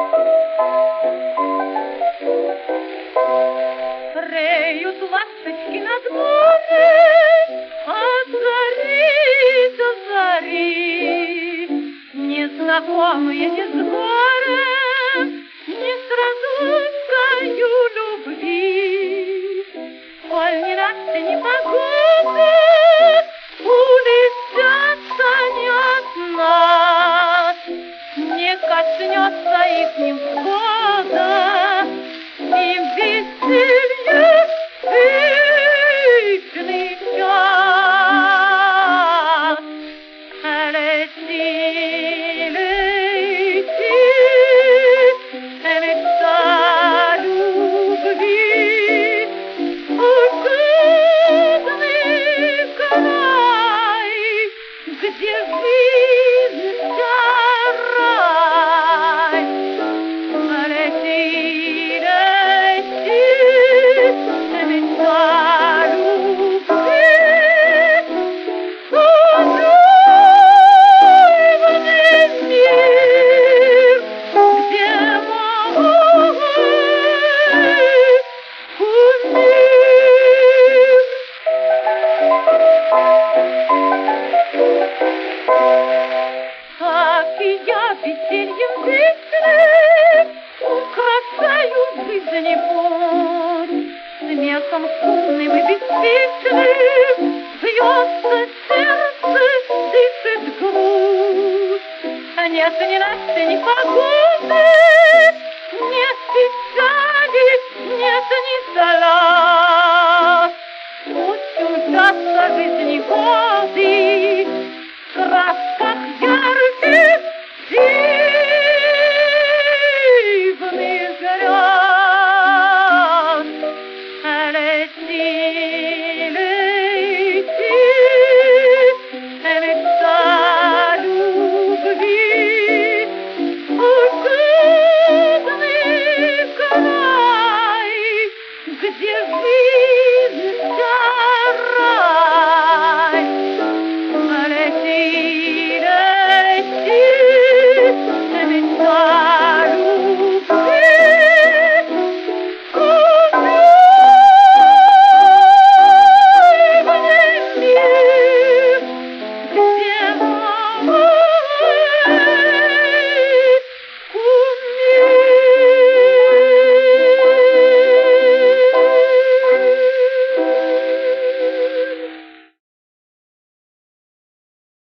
Реют ласточки над морем от зари до зари. Незнакомые не с горем, не с радостью любви. Коль не раз и не погода, улетятся не от нас, не коснется их невзгода, и веселье вечный час. Лети, лети, мечта любви, чудный край, где жизнь рай. Лети, лети, мечта любви, чудный мир, где мой кумир. Так и я весельем вечным украшаю жизни путь, смехом шумным и беспечным бьется сердце, дышит грудь. Нет ни ночи, ни погоды, нет печали, нет ни слез. Пусть удастся жизни год,